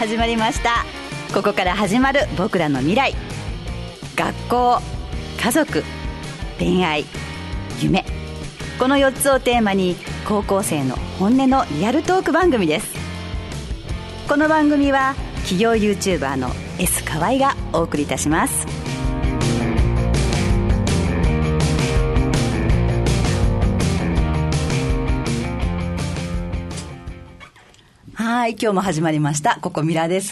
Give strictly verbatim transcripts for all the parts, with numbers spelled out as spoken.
始まりました。ここから始まる僕らの未来。学校、家族、恋愛、夢、このよっつをテーマに高校生の本音のリアルトーク番組です。この番組は企業 YouTuber の S 河合がお送りいたします。はい、今日も始まりました。ここミラです。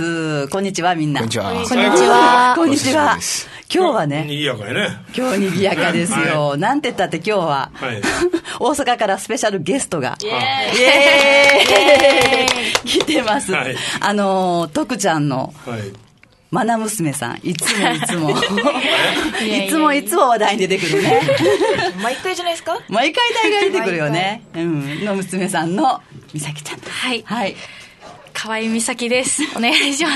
こんにちはみんな。 こんにちは。 こんにちは。こんにちは。今日はね、 にぎやかやね。 今日にぎやかですよ。はい、なんて言ったって今日は、はい、大阪からスペシャルゲストがイエーイ、イエーイ来てます。はい、あの徳ちゃんの、はい、マナ娘さん、いつもいつもいつもいつも話題に出てくるね。 毎回じゃないですか。 毎回大概出てくるよね。うん、の娘さんの美咲ちゃん。 はい。 はい。 河合美咲です。お願いします。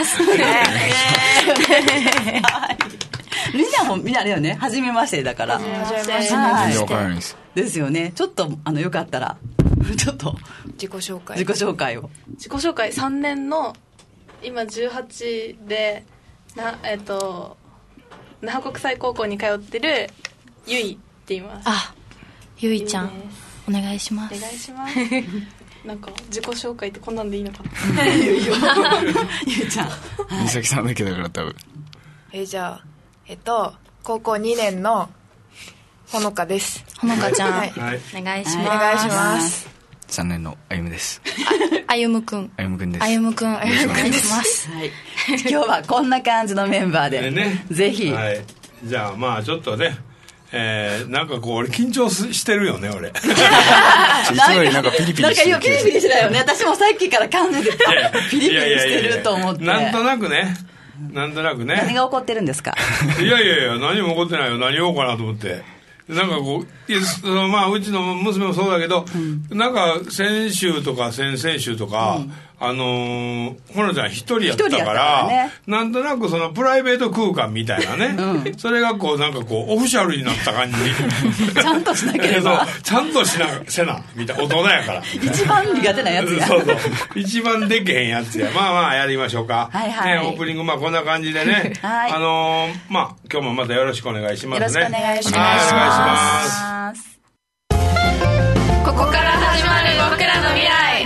みんなもみんなあれよね。初めましてだから。 初めまして。 全然わからないです。 ですよね。ちょっとあのよかったらちょっと自己紹介。 自己紹介を。 自己紹介さんねんの今じゅうはちでなえっと那覇国際高校に通ってるゆいって言います。 あ、ゆいちゃんお願いします。 お願いします。なんか自己紹介ってこんなんでいいのかな。 ゆいちゃん、 美咲さんだけだから多分。 えじゃあえっと高校にねんのほのかです。 ほのかちゃん、はい、 お願いします。お願いします。 さんねんのあゆむです。 あゆむくん。 あゆむくんです。 あゆむくん、あゆむくんです。 はい。今日はこんな感じのメンバーで、ね、ぜひ、 はい、じゃあまあちょっとね、えー、なんかこう俺緊張してるよね俺。いつもよりなんかピリピリしてる。 なんかピリピリしてたよね。私もさっきから感じてピリピリしてると思って。 いやいやいやいや、なんとなくね。なんとなくね。 何が起こってるんですか。 いやいやいや、何も起こってないよ。何言おうかなと思って。なんかこう、いや、そのまあうちの娘もそうだけど、うん、なんか先週とか先々週とか、うん、あのー、ほのちゃん一人やったから、から、ね、なんとなくそのプライベート空間みたいなね、うん、それがこうなんかこうオフィシャルになった感じ。 ちゃんとしなければ。 ちゃんとしなせなみたいな大人やから。 一番苦手なやつや。 そうそう。一番できへんやつや。まあまあやりましょうか。 はいはい。 ね、オープニングまあこんな感じでね。 はい。 あのー、まあ今日もまたよろしくお願いしますね。 よろしくお願いします。 はい、お願いします。 ここから始まる僕らの未来。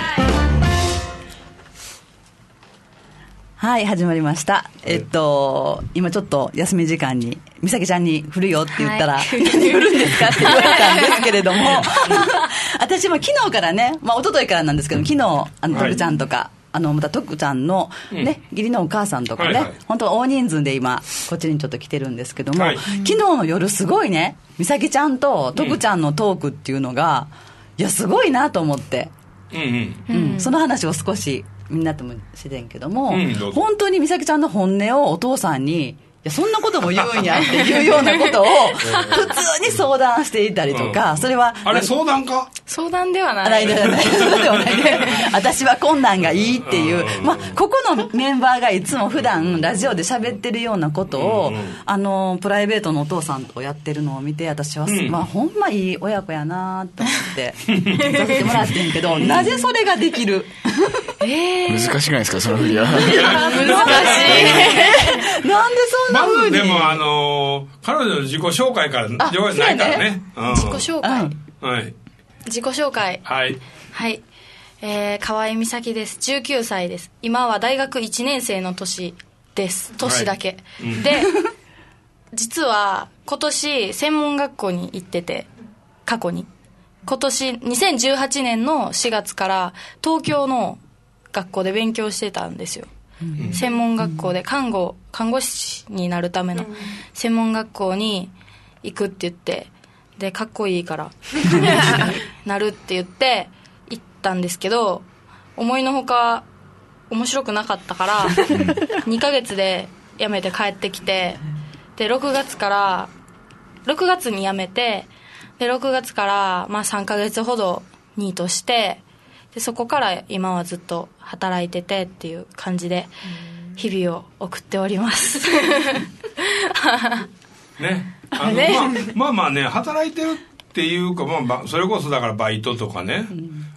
はい、始まりました。えっと今ちょっと休み時間に美咲ちゃんに振るよって言ったら、はい、何振るんですかって言われたんですけれども私も昨日からね、まあ一昨日からなんですけど、昨日あの徳ちゃんとか、はい、あのまた徳ちゃんのね、うん、義理のお母さんとかね、はいはい、本当大人数で今こっちにちょっと来てるんですけども、はい、昨日の夜すごいね、美咲ちゃんと徳ちゃんのトークっていうのが、うん、いやすごいなと思って、うんうんうん、その話を少しみんなともしてんけども、うん、ど本当に美咲ちゃんの本音をお父さんに、いやそんなことも言うんやっていうようなことを普通に相談していたりとか、それはあれ相談か、 相談ではないないではないではないで私はこんなんがいいっていう、まあ、ここのメンバーがいつも普段ラジオで喋ってるようなことを、あのプライベートのお父さんとやってるのを見て、私は、まあ、ほんまいい親子やなと思ってさせてもらってんけど、なぜそれができるえー、難しくないですかその振りは。難しいなんでそんな風に。 まずでもあのー、彼女の自己紹介からないからね、 ね、うん、自己紹介、 うん、はい、 自己紹介、 はいはい、えー、河合美咲です。じゅうきゅうさいです。今は大学いちねん生の年です。年だけ、はい、で実は今年専門学校に行ってて、過去に今年にせんじゅうはちねんのしがつから東京の学校で勉強してたんですよ、うん、専門学校で看護看護師になるための専門学校に行くって言って、でかっこいいからなるって言って行ったんですけど、思いのほか面白くなかったからにかげつで辞めて帰ってきて、でろくがつからろくがつに辞めて、でろくがつからまあさんかげつほどニートして、でそこから今はずっと働いててっていう感じで日々を送っておりますね、あの、ね、まあ、まあまあね、働いてるっていうか、まあ、それこそだからバイトとかね、うん、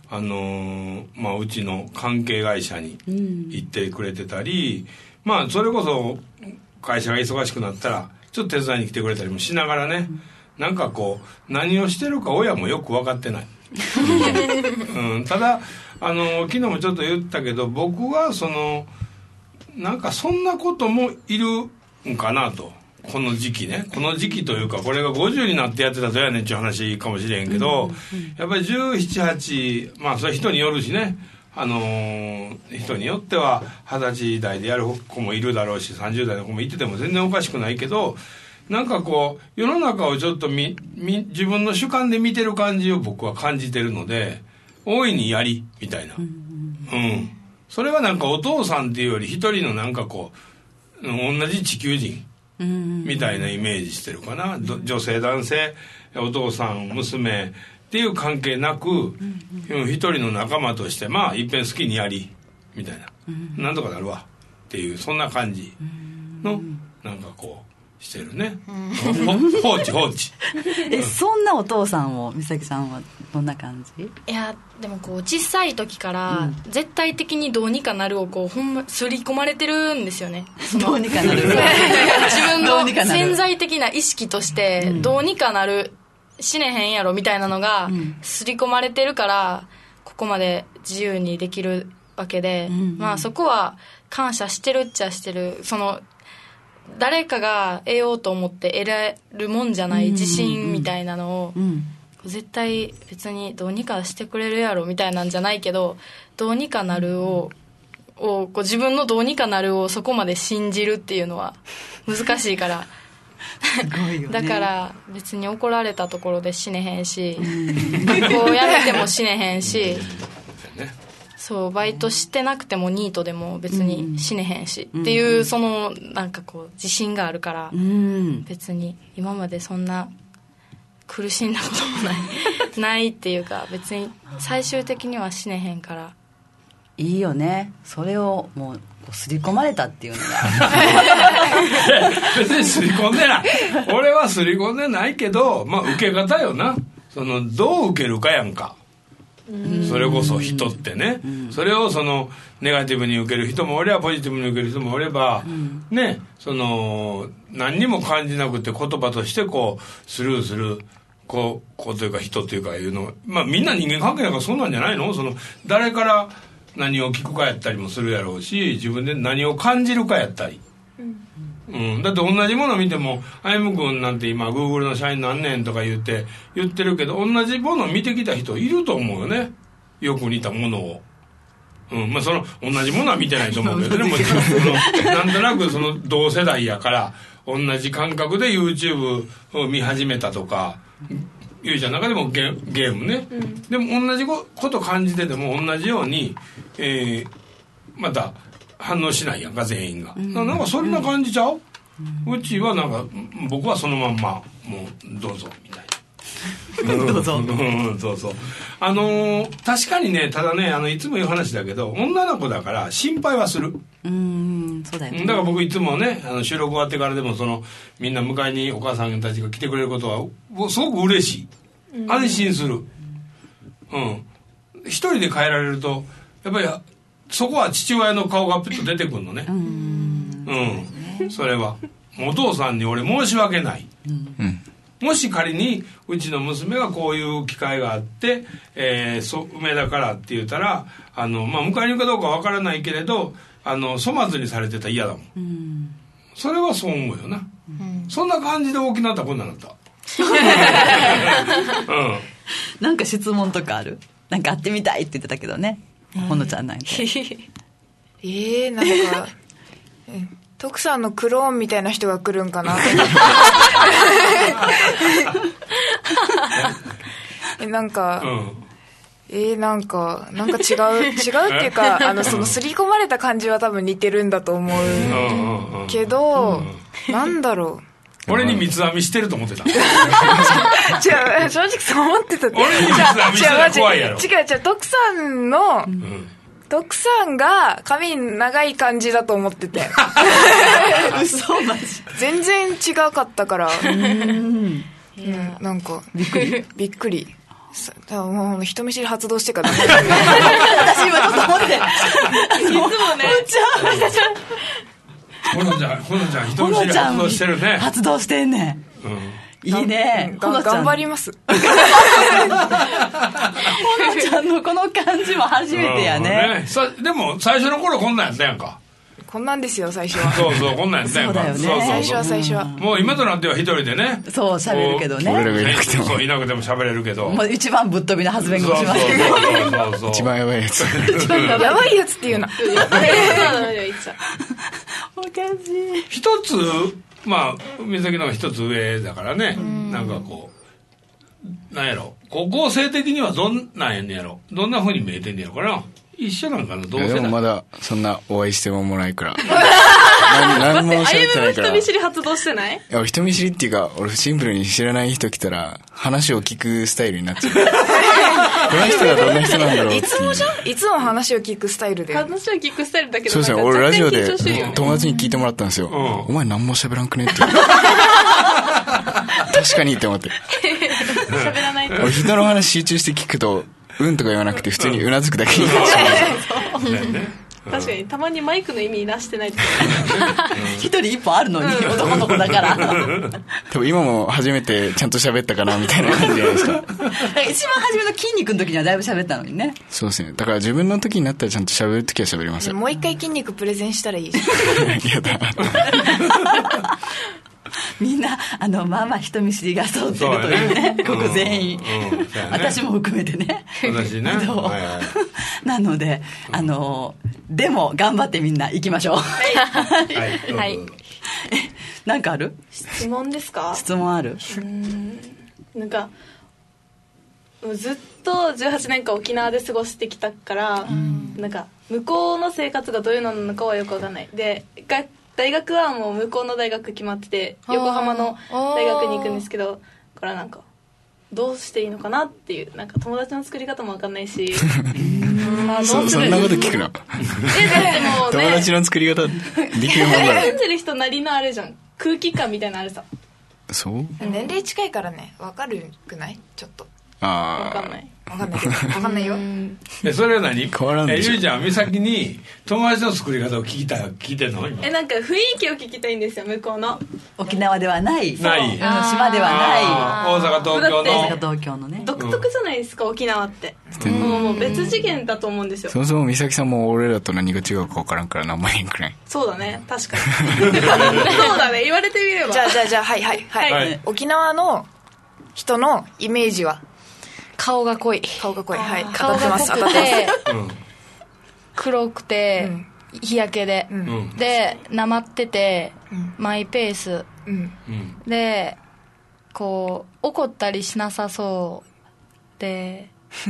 あのーまあ、うちの関係会社に行ってくれてたり、うん、まあそれこそ会社が忙しくなったらちょっと手伝いに来てくれたりもしながらね、うん、なんかこう何をしてるか親もよく分かってない、うん、ただあの昨日もちょっと言ったけど、僕はそのなんかそんなこともいるんかなと、この時期ね、この時期というかこれがごじゅうになってやってたとやねんっていう話かもしれへんけど、うんうん、やっぱりじゅうなな、はち、まあそれ人によるしね、あのー、人によってははたち代でやる子もいるだろうし、さんじゅう代の子もいてても全然おかしくないけど、なんかこう世の中をちょっとみみ自分の主観で見てる感じを僕は感じてるので、大いにやりみたいな、うん、うん、それはなんかお父さんっていうより一人のなんかこう同じ地球人みたいなイメージしてるかな。女性男性お父さん娘っていう関係なく、一人の仲間としてまあいっぺん好きにやりみたいな、なんとかなるわっていうそんな感じのなんかこうしてるね、放置放置え、そんなお父さんを美咲さんはどんな感じ？ いやでもこう小さい時から絶対的にどうにかなるをこうほんますり込まれてるんですよね。 どうにかなる自分の潜在的な意識としてどうにかなる、死ねへんやろみたいなのがすり込まれてるからここまで自由にできるわけで、うんうん、まあそこは感謝してるっちゃしてる。その誰かが得ようと思って得られるもんじゃない自信みたいなのを、うんうんうん、絶対別にどうにかしてくれるやろみたいなんじゃないけど、どうにかなるを、うん、をこう自分のどうにかなるをそこまで信じるっていうのは難しいからすごいよね、だから別に怒られたところで死ねへんし、うん、学校辞めても死ねへんし、そうバイトしてなくてもニートでも別に死ねへんし、うん、っていうそのなんかこう自信があるから、うん、別に今までそんな苦しんだこともないないっていうか、別に最終的には死ねへんから。 いいよね、それをもう刷り込まれたっていうのが別に刷り込んでない、俺は刷り込んでないけど、まあ受け方よな、そのどう受けるかやんか。それこそ人ってね、それをそのネガティブに受ける人もおればポジティブに受ける人もおれば、ね、その何にも感じなくて言葉としてこうスルーするこうこうというか人というかいうの、まあみんな人間関係なんかそうなんじゃないの。その誰から何を聞くかやったりもするやろうし、自分で何を感じるかやったり、うん、だって同じもの見てもあゆむくんなんて今 Google の社員なんねんとか言って言ってるけど、同じものを見てきた人いると思うよね、よく似たものを、うん、まあその同じものは見てないと思うけどねもちろんそのなんとなくその同世代やから同じ感覚で YouTube を見始めたとか、ゆいちゃんの中でも ゲ, ゲームね、うん、でも同じこと感じてても同じように、えー、また反応しないやんか全員が、うん、なんかそんな感じちゃう、うん、うちはなんか僕はそのまんまもうどうぞみたいなどうぞそうそう、あのー、確かにね、ただね、あのいつも言う話だけど女の子だから心配はする。 うーん、そうだよね。 だから僕いつもね、あの収録終わってからでもそのみんな迎えにお母さんたちが来てくれることはすごく嬉しい、うん、安心する、うん、一人で帰られるとやっぱりそこは父親の顔がピッと出てくるのね、うん、うん、それはお父さんに俺申し訳ない、うん、もし仮にうちの娘がこういう機会があって、えー、そ梅田からって言ったらあの、まあ、迎えに行くかどうかわからないけれどあの粗末にされてたら嫌だもん、うん、それはそう思うよな、うん、そんな感じで大きなったこんなになった、 うん、なんか質問とかある？なんか会ってみたいって言ってたけどね、ほのちゃんなんてえー、なんか徳さんのクローンみたいな人が来るんかなえなんか、うん、えー、なんかなんか違う違うっていうかあのその刷り込まれた感じは多分似てるんだと思うけど、うん、なんだろう、俺に三つ編みしてると思ってた。違う、正直そう思ってたって。 俺に三つ編みしてるの怖いやろ。 違う違う、徳さんの、うん、徳さんが髪長い感じだと思ってて。 嘘マジ。 全然違かったから。うん、なんかびっくりびっくり。 多分もう人見知り発動してからダメ私今ちょっと思って。いつもね。 ほのちゃん、ほのちゃん、人見知り発動してるね。 発動してんね。うん。いいね。 ほのちゃん頑張ります。 ほのちゃんのこの感じも初めてやね。 でも最初の頃こんなんやったやんか。 こんなんですよ最初は。 そうそうこんなんやったやんか。 そうだよね。 最初は最初は。 もう今となっては一人でね。 そう喋るけどね。 俺らがいなくても。 そういなくても喋れるけど。 もう一番ぶっ飛びの発言がしますけど。 そうそうそう。 一番やばいやつ。 やばいやつっていうな。 おかしい。 一つまあ美咲のが一つ上だからね。なんかこうなんやろ。高校生的にはどんなんやんねやろ。どんな風に見えてんねやろかな。一緒なんかな。どうせだ。 でもまだそんなお会いしてももないから。何も喋ってないから。 人見知り発動してない？ いや人見知りっていうか俺シンプルに知らない人来たら話を聞くスタイルになっちゃう。この人がどんな人なんだろうっていう。 いつもじゃん。いつも話を聞くスタイルで。 話を聞くスタイルだけど。 そうですね。俺ラジオで友達に聞いてもらったんですよ。うん、お前何も喋らんくねって言って。確かにって思って。 喋らないと。 俺人の話集中して聞くと。うんとか言わなくて普通にうなずくだけになっちゃう。確かにたまにマイクの意味出してないと一人一本あるのに男の子だから多分今も初めてちゃんと喋ったかなみたいな感じじゃないですか。 一番初めの筋肉の時にはだいぶ喋ったのにね。 そうですね。だから自分の時になったらちゃんと喋る時は喋りますよ。 もう一回筋肉プレゼンしたらいいじゃん。 やだみんなあのまあまあ人見知りがそうってるというね、ここ全員、うんうんね、私も含めてね。 私ね。はいはい、 なのであのでも頑張ってみんな行きましょう。 はい。はいはい、 なんかある？ 質問ですか？ 質問ある？ うーんなんかずっとじゅうはちねんかん沖縄で過ごしてきたから、うん、なんか向こうの生活がどういうのなのかはよくわかんない。でが大学はもう向こうの大学決まってて横浜の大学に行くんですけど、これはなんかどうしていいのかなっていう、なんか友達の作り方も分かんないしあどうするそ, そんなこと聞くの？ えだってもう、ね、 友達の作り方できるもんだろ。 住んでる人なりのあれじゃん、空気感みたいなあれさ。 そう年齢近いからね分かるくない？ちょっとあ分かんない分かんないけど分かんないよ。 えそれは何？ 変わらんでしょ。 えゆいちゃん美咲に友達の作り方を聞きたい聞いてんの？ えなんか雰囲気を聞きたいんですよ、向こうの。 沖縄ではないない島ではない大阪東京の大阪東京のね独特じゃないですか、うん、沖縄って、うん、もうもう別次元だと思うんですよ。 そもそも美咲さんも俺らと何が違うか分からんから何も言えんくない。 そうだね確かにそうだね言われてみれば。 じゃあじゃあじゃあはいはいはい、はい、沖縄の人のイメージは顔が濃い顔が濃いはい顔が濃くて黒くて、うん、日焼けで、うん、でなまってて、うん、マイペース、うん、でこう怒ったりしなさそうで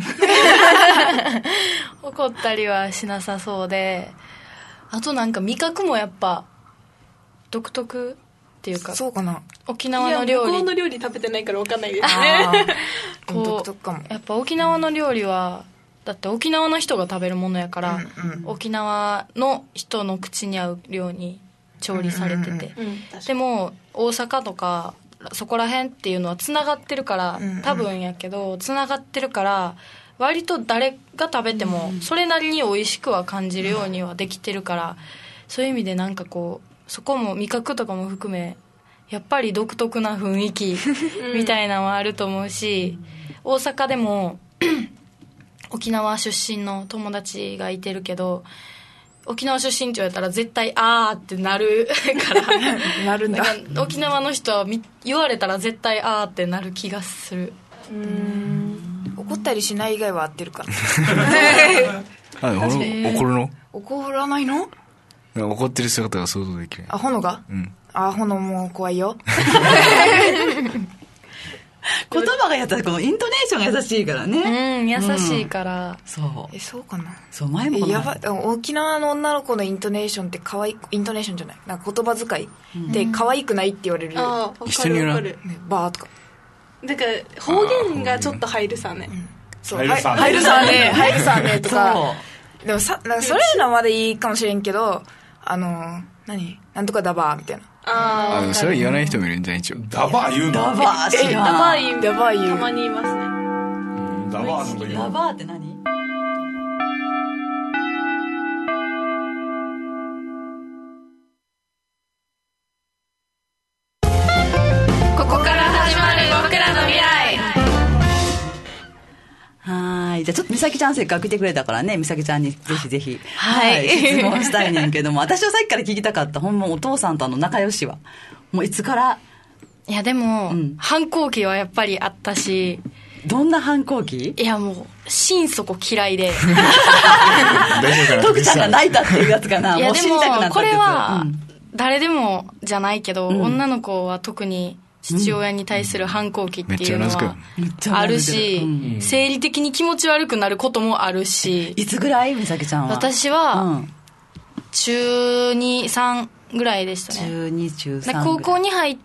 怒ったりはしなさそうで、あとなんか味覚もやっぱ独特っていうか。 そうかな。 沖縄の料理。 向こうの料理食べてないから分かんないですね。 こう独特かも。やっぱ沖縄の料理はだって沖縄の人が食べるものやから、うんうん、沖縄の人の口に合うように調理されてて、うんうんうん、でも大阪とかそこら辺っていうのはつながってるから、うんうん、多分やけどつながってるから割と誰が食べてもそれなりに美味しくは感じるようにはできてるから、そういう意味でなんかこうそこも味覚とかも含めやっぱり独特な雰囲気みたいなのはあると思うし、大阪でも沖縄出身の友達がいてるけど、沖縄出身って言われたら絶対あーってなるからなるんだ。 沖縄の人は言われたら絶対あーってなる気がする。 うーん怒ったりしない以外は合ってるからあ怒るの？ 怒らないの？ 怒ってる姿が想像できる。 あ、ほのが？うん。あ、ほのもう怖いよ。 言葉が優しい、このイントネーションが優しいからね。 うん、優しいから。うん、 そう。 え、そうかな。 そう、前も。 やばい、沖縄の女の子のイントネーションって可愛い、イントネーションじゃない。なんか言葉遣いで可愛くないって言われる。 ああ、 一緒に言うな。 ね、バーとか。 だから方言がちょっと入るさね。うん、 そう、入るさね。入るさねとか。でもさ、なんかそれのはまだいいかもしれんけど、あの何なんとかダバーみたいな。 ああ、それ言わない人もいるんじゃない？一応ダバー言うの？ ダバー知らん。 ダバー言う。 ダバー言う。 たまに言いますね。 ダバーというダバーって何？ ここから始まる僕らの未来。 はい。じゃあちょっと美咲ちゃんせっかく来てくれたからね、美咲ちゃんにぜひぜひ、 はい、 はい、質問したいねんけども、私はさっきから聞きたかった、ほんまお父さんとあの仲良しは、もういつから？ いやでも、 うん、 反抗期はやっぱりあったし。 どんな反抗期？ いやもう心底嫌いで大丈夫かな、 徳ちゃんが泣いたっていうやつかな。 いやもう死にたくなったってやつ。 でもこれは誰でもじゃないけど、 うん、 女の子は特に父親に対する反抗期っていうのはあるし、うん、生理的に気持ち悪くなることもあるし。 いつぐらい美咲ちゃんは？ 私は中に、さんぐらいでしたね。 中に、中さん。 高校に入って、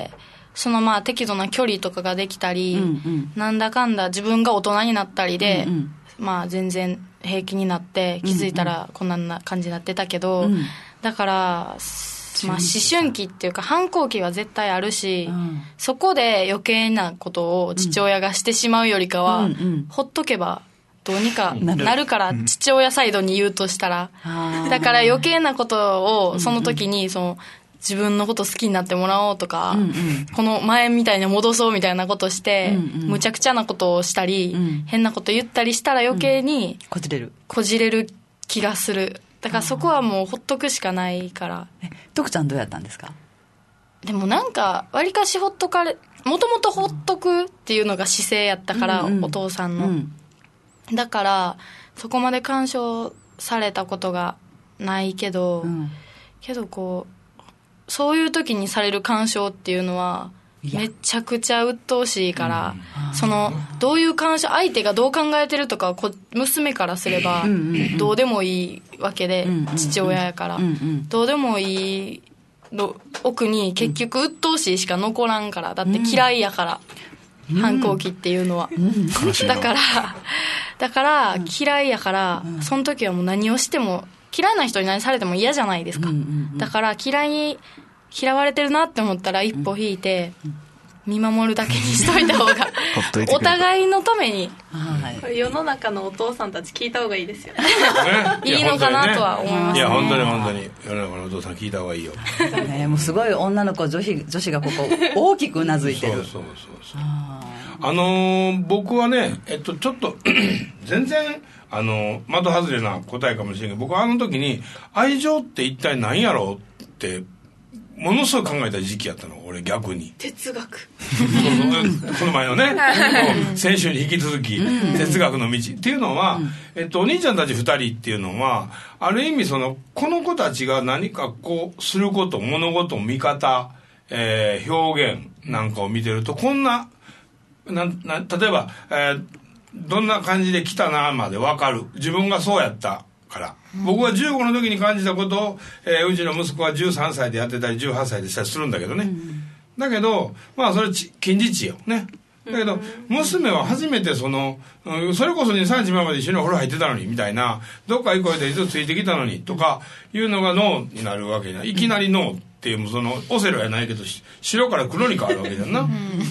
うん、そのまあ適度な距離とかができたり、うんうん、なんだかんだ自分が大人になったりで、うんうん、まあ全然平気になって気づいたらこんな感じになってたけど、うんうん、だから、まあ、思春期っていうか反抗期は絶対あるし、うん、そこで余計なことを父親がしてしまうよりかは、うんうん、ほっとけばどうにかなるから、父親サイドに言うとしたら、うん、だから余計なことをその時にその自分のこと好きになってもらおうとか、うんうん、この前みたいに戻そうみたいなことして、うんうん、むちゃくちゃなことをしたり、うん、変なこと言ったりしたら余計に、 うん、こじれるこじれる気がする。だからそこはもうほっとくしかないから。 え、徳ちゃんどうやったんですか？ でもなんかわりかしほっとかれ、もともとほっとくっていうのが姿勢やったから、うんうん、お父さんの、うん、だからそこまで干渉されたことがないけど、うん、けどこうそういう時にされる干渉っていうのはめちゃくちゃ鬱陶しいから、うん、そのどういう干渉、相手がどう考えてるとかこ娘からすればどうでもいいわけで、うんうん、父親やから、うんうん、どうでもいいの奥に結局鬱陶しいしか残らんから、だって嫌いやから、うん、反抗期っていうのは、うん、だからだから嫌いやから、うん、その時はもう何をしても嫌いな人に何されても嫌じゃないですか、うんうんうん、だから嫌いに嫌われてるなって思ったら一歩引いて見守るだけにしといた方がお互いのために、 はい、世の中のお父さんたち聞いた方がいいですよねいいのかなとは思いますね。 いや本当に本当に世の中のお父さん聞いた方がいいよ、 ね、もうすごい女の子女子、女子がここ大きくうなずいてる。 そうそうそうそう。あ, あのー、僕はね、えっと、ちょっと全然あの的外れな答えかもしれんけど、僕はあの時に愛情って一体何やろうってものすごい考えた時期やったの、俺逆に。 哲学この前のね先週に引き続き哲学の道っていうのは、えっと、お兄ちゃんたちふたりっていうのはある意味そのこの子たちが何かこうすること、物事見方、えー、表現なんかを見てるとこんな、なな例えば、えーどんな感じで来たなまで分かる。自分がそうやったから、うん、僕はじゅうごの時に感じたことを、えー、うちの息子はじゅうさんさいでやってたりじゅうはっさいでしたりするんだけどね、うん、だけどまあそれ近似値よね。だけど娘は初めてその、うん、それこそにさんにちまえまで一緒にお風呂入ってたのにみたいな、どっか行こうでいつついてきたのにとかいうのがノーになるわけじゃない。いきなりノーっていうそのオセロやないけど白から黒に変わるわけじゃんな、うん、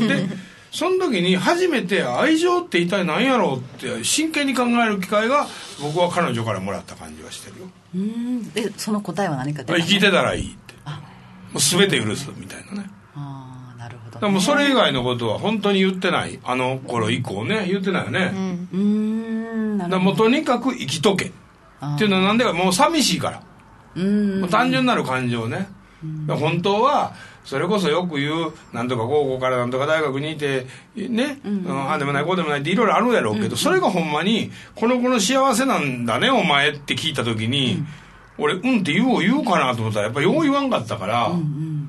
でその時に初めて愛情って一体何やろうって真剣に考える機会が僕は彼女からもらった感じはしてるよ。 うーん。でその答えは何か出たの？ 生きてたらいいって、もう全て許すみたいなね。 ああ、なるほど、ね。 でもそれ以外のことは本当に言ってない。あの頃以降ね言ってないよね。うん。うーん。なるほど。だからもうとにかく生きとけっていうのはなんでか、もう寂しいから。うーん。もう単純なる感情ね。本当はそれこそよく言うなんとか高校からなんとか大学にいてね、うんうん、ああでもないこうでもないっていろいろあるやろうけど、うんうん、それがほんまにこの子の幸せなんだねお前って聞いた時に、うん、俺うんって言おう言うかなと思ったらやっぱりよう言わんかったから、うんうん、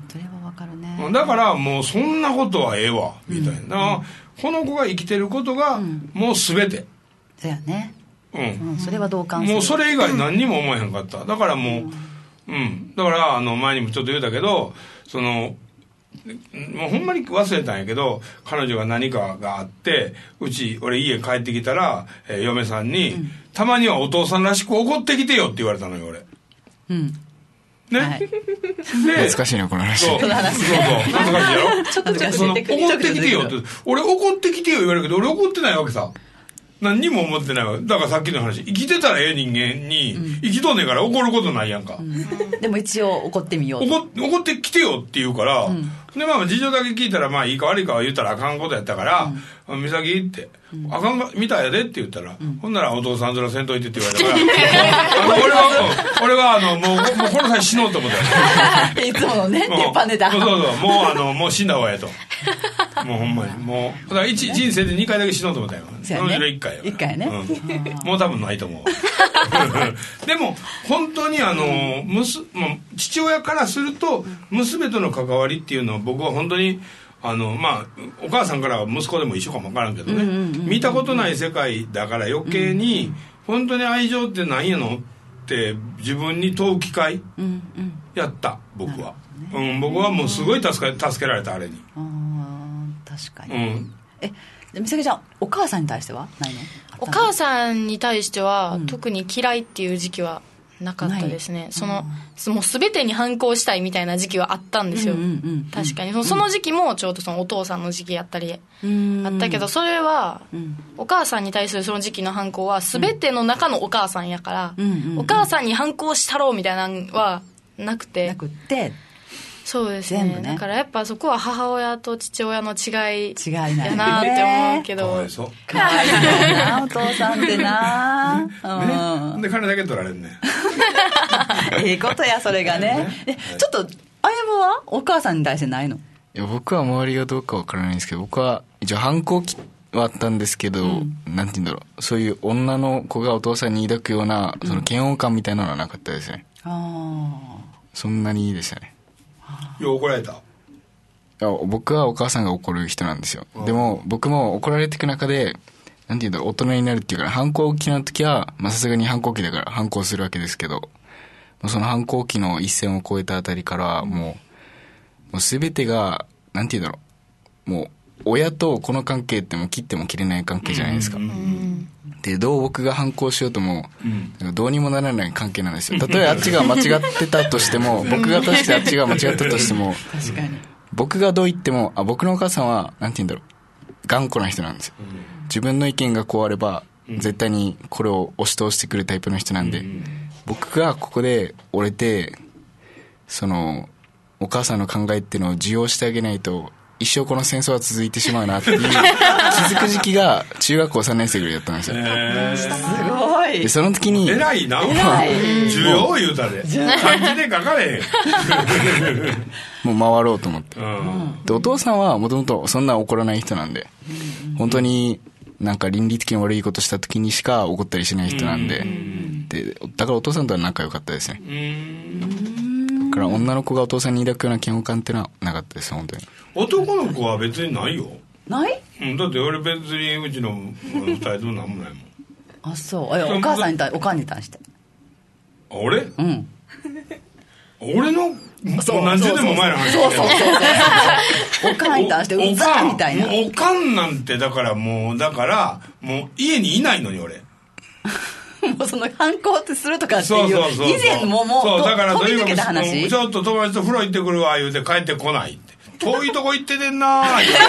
それはわかるね。 だからもうそんなことはええわみたいな、うんうん、この子が生きてることがもう全て、 そうやね、 うん、 うん、それは同感する。 もうそれ以外何にも思えへんかった。だからもう、うんうん、だからあの前にもちょっと言うたけど、そのもうほんまに忘れたんやけど、彼女が何かがあってうち俺家帰ってきたら、えー、嫁さんに、うん、たまにはお父さんらしく怒ってきてよって言われたのよ俺。うんね、はい、で懐かしいなこの話。 そうそうそう懐かしいやろ。ちょっとちょっと怒ってきてよって、俺怒ってきてよ言われるけど俺怒ってないわけさ。 何にも思ってないわ。だからさっきの話、生きてたらええ人間に、うん、生きとんねんから怒ることないやんか、うん、 でも一応怒ってみよう怒怒ってきてよって言うから、うん、でまあ事情だけ聞いたらまあいいか悪いかは言ったらあかんことやったから「うん、美咲って、うん、あかんか見たやで」って言ったら、うん、ほんならお父さんずらせんといてって言われたからあの俺は俺はあのもうもうこの際死のうと思ったいつものね鉄板ネタそうそうそうもうあのもう死んだ方がええともうほんまにもうだから一人生でにかいだけ死のうと思ったよそのうちのいっかいやいっかいね、 うん、もう多分ないと思うでも本当にあの、うん、むすもう父親からすると娘との関わりっていうのは僕は本当にあのまあお母さんからは息子でも一緒かも分からんけどね、うんうんうんうん、見たことない世界だから余計に本当に愛情って何やのって自分に問う機会やった僕は、ねうん、僕はもうすごい助け、助けられたあれにあ確かに、うん、え美咲ちゃんお母さんに対してはないのお母さんに対しては、うん、特に嫌いっていう時期はなかったですねその、うん、もう全てに反抗したいみたいな時期はあったんですよ、うんうんうん、確かにその、その時期もちょうどそのお父さんの時期やったりあったけどそれは、うん、お母さんに対するその時期の反抗は全ての中のお母さんやから、うんうんうん、お母さんに反抗したろうみたいなのはなくてなくてそうです ね, ねだからやっぱそこは母親と父親の違い違いないやなって思うけどかわいそうかわいそうなお父さんってな、ねうん、で金だけ取られんねええことやそれが ね, ねちょっとあやむはお母さんに対してないのいや僕は周りがどうかわからないんですけど僕は一応反抗期はあったんですけど、うん、なんて言うんだろうそういう女の子がお父さんに抱くようなその嫌悪感みたいなのはなかったですね、うん、あそんなにいいでしたねよう怒られたいや僕はお母さんが怒る人なんですよでも僕も怒られていく中でなんていうんだろう大人になるっていうから反抗期の時はさすがに反抗期だから反抗するわけですけどその反抗期の一線を越えたあたりからはもう、もう全てがなんていうんだろうもう親とこの関係ってもう切っても切れない関係じゃないですか、うんうんうん、でどう僕が反抗しようとも、うん、どうにもならない関係なんですよたとえあっちが間違ってたとしても僕が正してあっちが間違ったとしても確かに僕がどう言ってもあ僕のお母さんはなんて言うんだろう頑固な人なんですよ、うん、自分の意見がこうあれば、うん、絶対にこれを押し通してくるタイプの人なんで、うん、僕がここで折れてそのお母さんの考えっていうのを受容してあげないと一生この戦争は続いてしまうなっていう気づく時期が中学校さんねん生ぐらいだったんですよ、 えー、すごいでその時に偉いな重要言うたで漢字で書かれへんもう回ろうと思って、うん、でお父さんはもともとそんな怒らない人なんで、うん、本当になんか倫理的に悪いことした時にしか怒ったりしない人なんで、うん、でだからお父さんとは仲良かったですね、うん、だから女の子がお父さんに抱くような嫌悪感っていうのはなかったです本当に男の子は別にないよない、 うん、だって俺別にうちの二人ともなんもないもんあそうえお母さんに対おかんに対して俺うん俺のそう何十年も前の話そうそうそうそうおかんに対してうざーみたいなおかんなんてだからもうだからもう家にいないのに俺もうその反抗ってするとかっていうそうそうそうそう以前ももうそうだから飛び抜けた話ちょっと友達と風呂行ってくるわ言うて帰ってこないって遠いとこ行っててんなー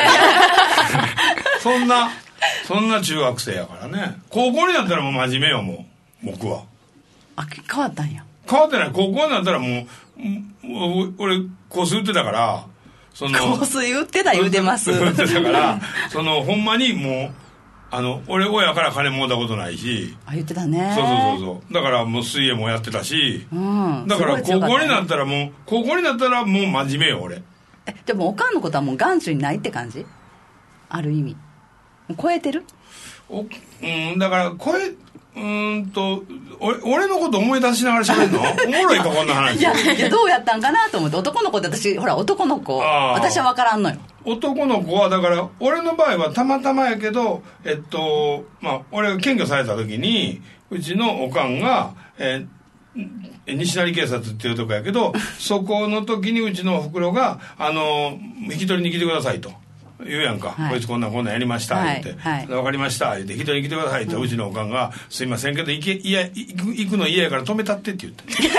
そんなそんな中学生やからね高校になったらもう真面目よもう僕はあ変わったんや変わってない高校になったらもう俺香水売ってたからその香水売ってた言うてます売ってたからそのほんまにもうあの俺親から金もらったことないしあ言ってたねそうそうそうそうだからもう水泳もやってたし、うん、だから高校になったらもう高校になったらもう真面目よ俺えでもおかんのことはもう眼中にないって感じある意味超えてるおうんだから超えうーんと俺, 俺のこと思い出しながら喋るのおもろいかこんな話いやいやどうやったんかなと思って男の子って私ほら男の子私は分からんのよ男の子はだから俺の場合はたまたまやけどえっとまあ俺が検挙された時にうちのおかんがえー西成警察っていうとこやけどそこの時にうちのおふくろがあの引き取りに来てくださいと言うやんか、はい、こいつこんなんこんなんやりました、はい、言って、はい、分かりました言って引き取りに来てくださいって、うん、うちのおかんがすいませんけど行けいや行く行くの嫌やから止めたってって言って止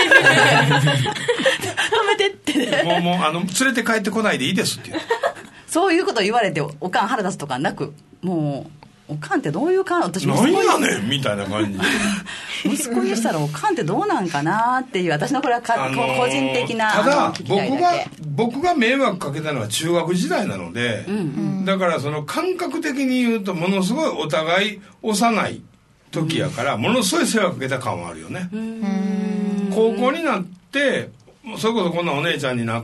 めてって、ね、 もうもうあの連れて帰ってこないでいいですって言ってそういうこと言われておかん腹立つとかなくもうおかんってどういう感じ、私何やねんみたいな感じ息子にしたらおかんってどうなんかなっていう、私のこれはか、あのー、個人的なただ僕が僕が迷惑かけたのは中学時代なので、うんうん、だからその感覚的に言うとものすごいお互い幼い時やから、うん、ものすごい世話かけた感はあるよね。うん高校になってそれこそこんなお姉ちゃんになって、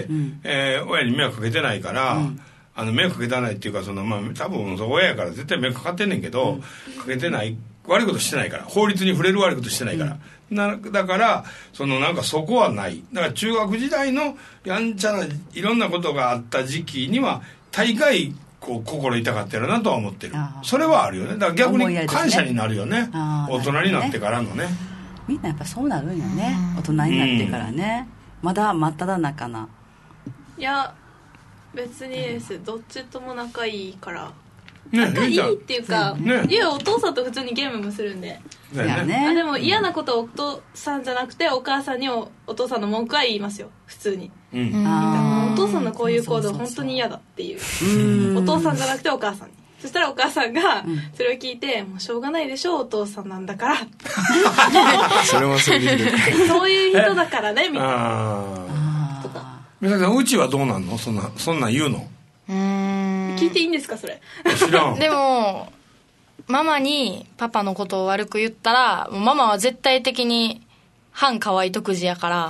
うんえー、親に迷惑かけてないから、うんあの迷惑かけてないっていうかその、まあ、多分親やから絶対迷惑かかってんねんけど、うん、かけてない悪いことしてないから法律に触れる悪いことしてないから、うん、なだからそのなんかそこはないだから中学時代のやんちゃないろんなことがあった時期には大概こう心痛かったるなとは思ってる。それはあるよね。だから逆に感謝になるよね、大人になってからのね。 みんなやっぱそうなるんよね、大人になってからね、うん、まだ真っ只中な。 いや別にです。どっちとも仲いいから、 ね、 仲いいっていうか、ね、いやお父さんと普通にゲームもするんで、 ねね、 あでも嫌なことはお父さんじゃなくてお母さんに お, お父さんの文句は言いますよ普通に、うん、あお父さんのこういう行動本当に嫌だっていう、お父さんじゃなくてお母さんに。そしたらお母さんがそれを聞いて、うん、もうしょうがないでしょお父さんなんだからそれもそれでそういう人だからねみたいなとか。 美咲さんうちはどうなんの？そんなそんなん言うの？ うーん聞いていいんですかそれ？ 知らんでもママにパパのことを悪く言ったらママは絶対的に反河合徳次やから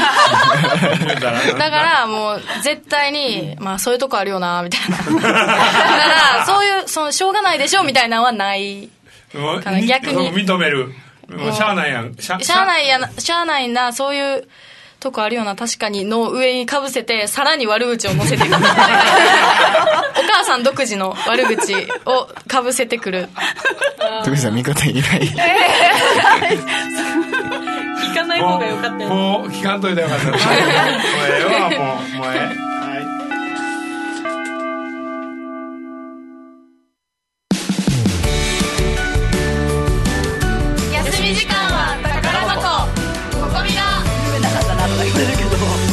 だからもう絶対に、まあそういうとこあるよなみたいなだからそういうそのしょうがないでしょみたいなのはないかな。逆に認める。もうしゃあないやん。 しゃあないやな、しゃあないな、そういうとこあるよな確かにの上にかぶせてさらに悪口を乗せてくるお母さん独自の悪口をかぶせてくる。 徳次さん味方いない聞かない方がよかったよ。 もう聞かんといたらよかったもうええわもうもうええ、 はい、休み時間は宝箱ここみら言えなかったなとか言われるけど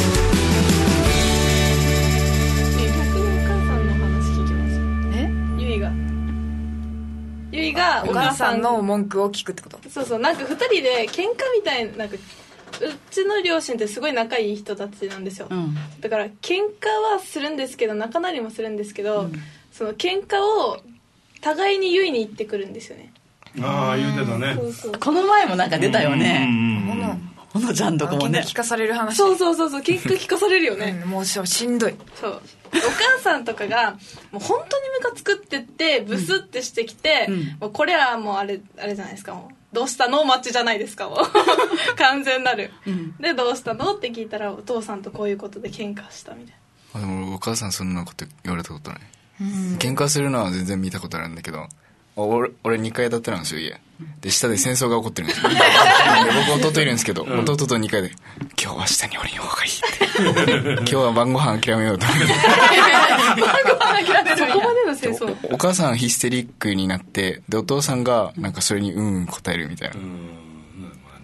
逆にお母さんの話聞きます。えゆいがゆいがお母さんの文句を聞くってこと？ そうそうなんかふたりで喧嘩みたいな、なんかうちの両親ってすごい仲いい人たちなんですよ、うん、だから喧嘩はするんですけど仲直りもするんですけど、うん、その喧嘩を互いにゆいに言ってくるんですよね。 ああ言うてたね。 そうそうこの前もなんか出たよね、ほのちゃんとかもね喧嘩聞かされる話。 そうそうそうそう喧嘩聞かされるよね、 うん、もうしんどい。 そうお母さんとかがもう本当にムカつくってってブスってしてきて、うん、もうこれはもうあれあれじゃないですか、もうどうしたのマッチじゃないですかもう完全なる、うん、でどうしたのって聞いたらお父さんとこういうことで喧嘩したみたいな。 あでもお母さんそんなこと言われたことない、うん、喧嘩するのは全然見たことあるんだけど、俺, 俺にかい建てなんですよ家で、下で戦争が起こってるんですよで僕弟いるんですけど、うん、弟とにかいで今日は下に降りん方がいいって今日は晩ご飯諦めようと晩ご飯諦めるそこまでの戦争。 お, お母さんヒステリックになってでお父さんがなんかそれにうんうん答えるみたいな、うん、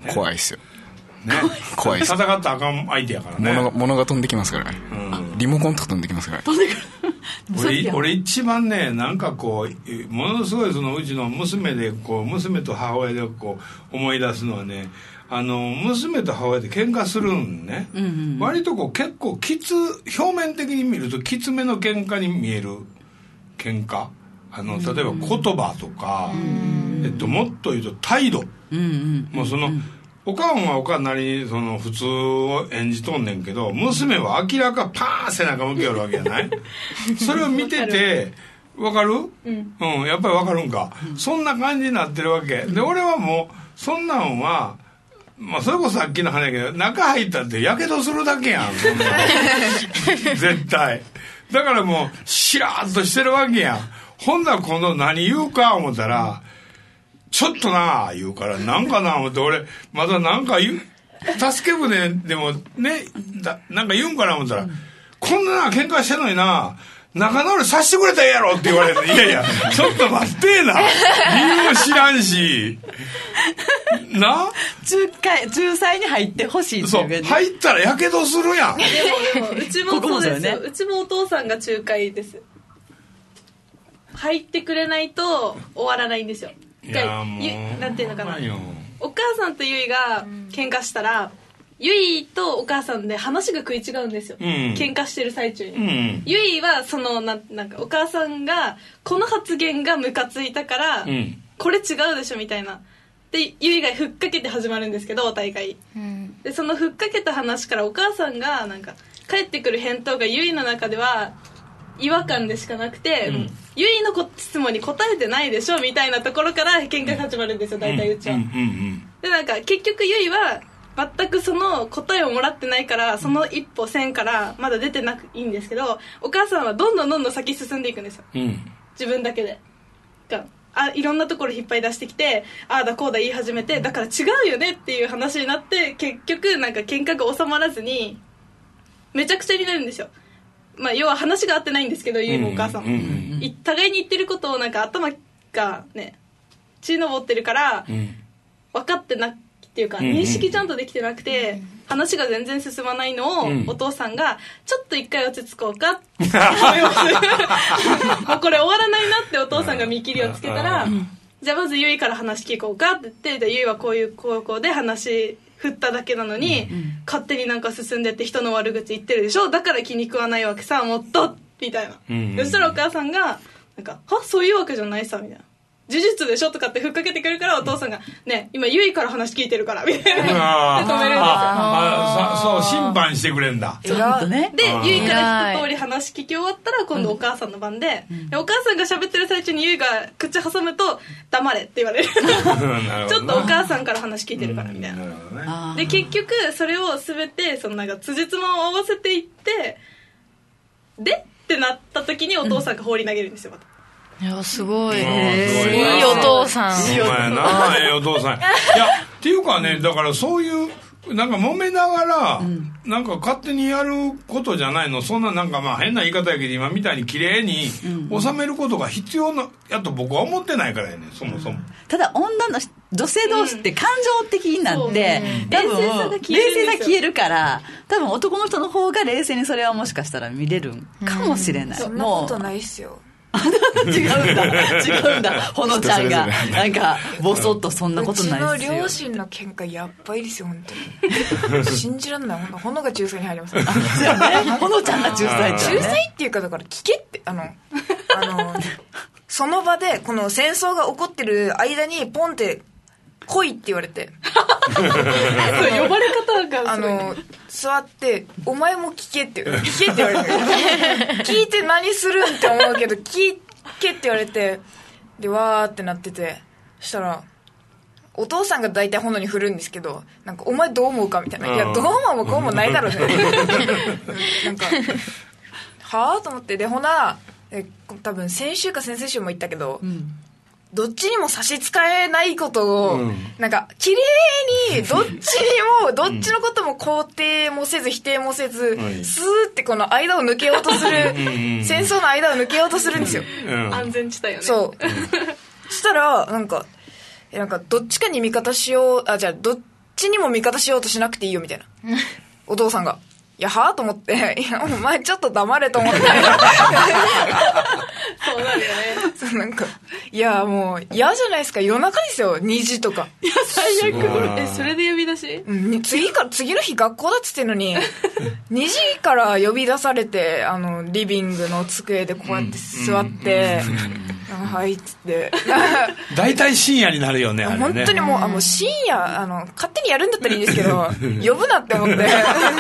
ね、怖いっすよね、怖いです。 戦ったらあかん相手やからね。 物が、物が飛んできますからね、うん、リモコンとか飛んできますから、ね、飛んでくる俺, 俺一番ねなんかこうものすごいそのうちの娘でこう娘と母親でこう思い出すのはね、あの娘と母親で喧嘩するんね、うんうん、割とこう結構きつ表面的に見るときつめの喧嘩に見える喧嘩、あの例えば言葉とか、えっと、もっと言うと態度、うんうん、もうその、うんおかんはおかんなりにその普通を演じとんねんけど、娘は明らかパーン背中向けよるわけじゃないそれを見ててわかる、うん、うん、やっぱりわかるんか、うん、そんな感じになってるわけで、俺はもうそんなんはまあそれこそさっきの話やけど中入ったってやけどするだけやんそんな絶対だからもうしらーっとしてるわけやん。ほんなら今度何言うか思ったら、ちょっとなあ言うからなんかな思って俺まだなんか言う助け舟でもねだなんか言うんかな思ったら、うん、こんな喧嘩してんのにな仲直りさせてくれたらええやろって言われていやいやちょっと待ってな理由も知らんしな仲介仲裁に入ってほしいっていうそう入ったらやけどするやんでもでもうちもそうですよ、うちもお父さんが仲介です。 入ってくれないと終わらないんですよ。 いやもうなんていうのかな、お母さんとゆいが喧嘩したら、ゆいとお母さんで話が食い違うんですよ、うん、喧嘩してる最中に、うん、ゆいはそのななんかお母さんがこの発言がムカついたから、うん、これ違うでしょみたいなでゆいがふっかけて始まるんですけどお大会、うん、でそのふっかけた話からお母さんがなんか返ってくる返答がゆいの中では違和感でしかなくて、うん、ゆいの質問に答えてないでしょみたいなところから喧嘩が始まるんですよ、大体うちは、うんうんうん、でなんか結局ゆいは全くその答えをもらってないからその一歩線からまだ出てなくいいんですけど、お母さんはどんどんどんどん先進んでいくんですよ、うん、自分だけでがあいろんなところ引っ張り出してきてああだこうだ言い始めて、だから違うよねっていう話になって結局なんか喧嘩が収まらずにめちゃくちゃになるんですよ。まあ要は話が合ってないんですけど、ゆいもお母さんも、うんうんうん、互いに言ってることをなんか頭がね血のぼってるから、うん、分かってなっていうか認識ちゃんとできてなくて、うんうん、話が全然進まないのを、うん、お父さんがちょっと一回落ち着こうかって思いますもうこれ終わらないなってお父さんが見切りをつけたら、うん、じゃあまずゆいから話聞こうかって言って、ゆいはこういう高校で話振っただけなのに、うん、勝手になんか進んでって人の悪口言ってるでしょ、だから気に食わないわけさもっとみたいな、うんうん、そしたらお母さんがなんかはそういうわけじゃないさみたいな、事実でしょとかってふっかけてくるから、お父さんがね今ゆいから話聞いてるからみたいなで止めるんですよ。 ああそう審判してくれんだ。 ちゃんとね。 でゆいから一通り話聞き終わったら今度お母さんの番で、うん、でお母さんが喋ってる最中にゆいが口挟むと黙れって言われるちょっとお母さんから話聞いてるからみたいな、うん、ね、で結局それを全てそのなんか辻褄を合わせていってでってなった時にお父さんが放り投げるんですよ、また。 いやすごい、いいお父さん。 いいお父さん。いやっていうかね、だからそういうなんか揉めながら、うん、なんか勝手にやることじゃないの。そんななんかまあ変な言い方やけど今みたいに綺麗に収めることが必要なやと僕は思ってないからやね、そもそも。 ただ女の女性同士って感情的になって、うん、多分冷静さ消えるから多分男の人の方が冷静にそれはもしかしたら見れるかもしれない、 うん、そんなことないっすよ。 違うんだ違うんだほのちゃんがなんかボソッとそんなことないですよ。 うちの両親の喧嘩やっばいですよ本当に信じらんない。ほのが仲裁に入りますね。 ほのちゃんが仲裁仲裁っていうかだから聞けってあのあのその場でこの戦争が起こってる間にポンって来いって言われて呼ばれ方があの座ってお前も聞けって聞けって言われて聞いて何するんって思うけど聞けって言われてでわーってなってて、そしたらお父さんが大体ほのに振るんですけど、なんかお前どう思うかみたいな、いやどう思うもこうもないだろうねなんかはぁと思って、でほなえ多分先週か先々週も言ったけど、うん、どっちにも差し支えないことを、うん、なんか綺麗にどっちにもどっちのことも肯定もせず否定もせず、うん、スーってこの間を抜けようとする戦争の間を抜けようとするんですよ、 うん、安全地帯よね。 そうそしたらなんかなんかどっちかに味方しよう、あじゃあどっちにも味方しようとしなくていいよみたいなお父さんがいやはぁと思って、いやお前ちょっと黙れと思ってそうなるよね。 そうなんかいやもう嫌じゃないですか、夜中ですよにじとか。 いや最悪。えそれで呼び出し、 うん、次から次の日学校だっつってんのににじから呼び出されて、あのリビングの机でこうやって座って、うんうん、はいっつって大体深夜になるよねあれね。 本当にもう、あもう深夜あの勝手にやるんだったらいいんですけど呼ぶなって思って